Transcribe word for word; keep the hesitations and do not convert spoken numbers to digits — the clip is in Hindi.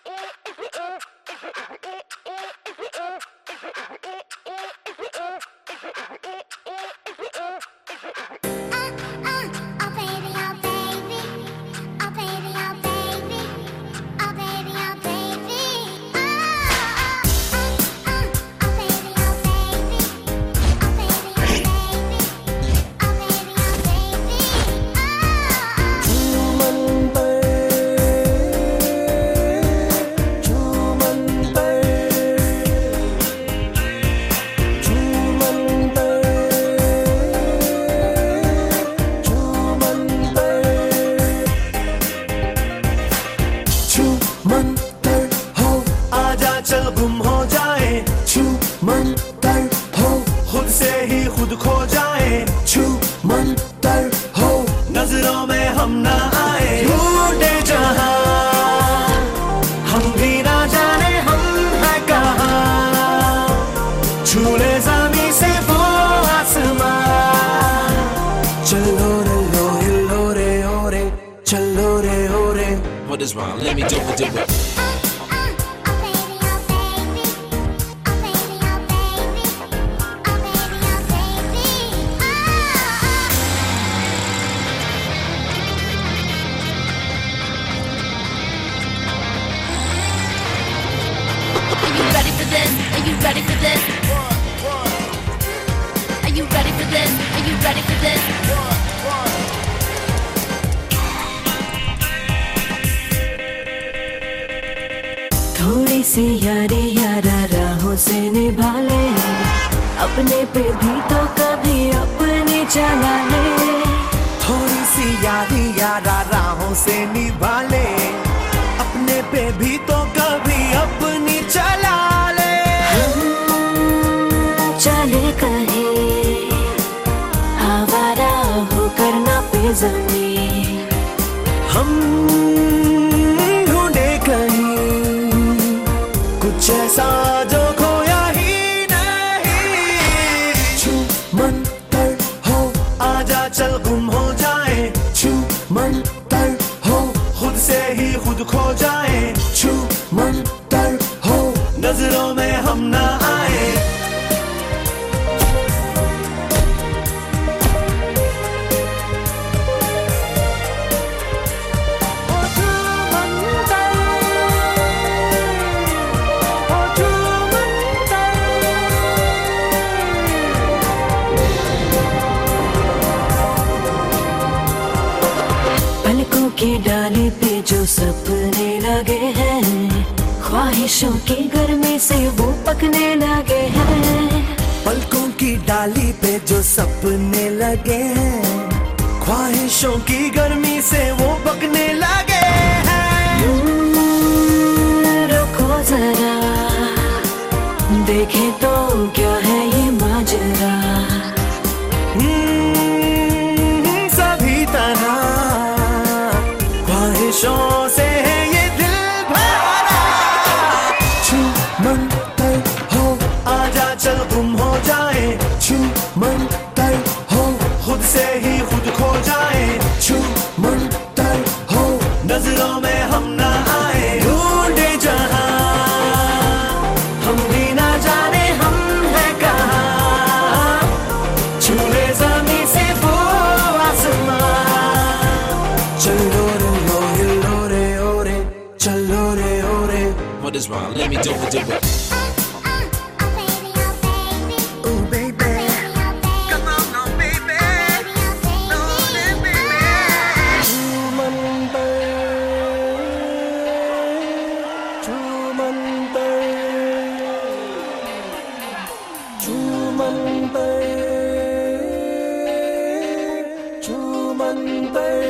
चल गुम हो जाए, छू मंतर हो, खुद से ही खुद खो जाए, छू मंतर हो, नजरों में हम ना आए, ढूंढे जहां हम भी ना जाने हम है कहां, छूले ज़मीं से वो आसमां, चलो रे लो हिलो रे ओ रे, चलो रे ओ रे. What is wrong? Let me do it, do it. Are you ready for this? Are you ready for this? Are you ready for this? थोड़ी सी यारी यारा राहों से निभा ले, अपने पे भी तो कभी अपने चला ले. थोड़ी सी यारी यारा राहों से निभा ले, अपने पे भी तो कभी अपनी चला ले. चले कहीं आवारा होकर ना पे ज़मीं, हम ढूंढे कहीं कुछ ऐसा जो खोया ही नहीं. छू मंतर हो, आजा चल गुम हो जाए, छू मंतर हो, खुद से ही खुद खो जाए, छू मंतर हो, नजरों में हम ना आए. पलकों की डाली पे जो सपने लगे हैं, ख्वाहिशों की गर्मी से वो पकने लगे हैं. पलकों की डाली पे जो सपने लगे हैं, ख्वाहिशों की गर्मी से वो पकने लगे हैं. रुको जरा देखें तो क्या है ये माजरा, सभी तरह ख्वाहिशों से है ये दिल भरा. छू मंतर हो, आजा चल गुम हो जाए, छू मंतर हो, खुद से ही खुद खो जाए, छू मंतर हो, नजरों में हम ना आए, ढूंढे जहां हम भी ना जाने हम है कहां, छूले ज़मीं से वो आसमां, चलो रे लो हिलो रे ओ रे, चलो रे ओ रे. What is wrong? Let me do it, do it. Oh baby, come on now baby, no baby. छू मंतर, छू मंतर, छू मंतर, छू मंतर.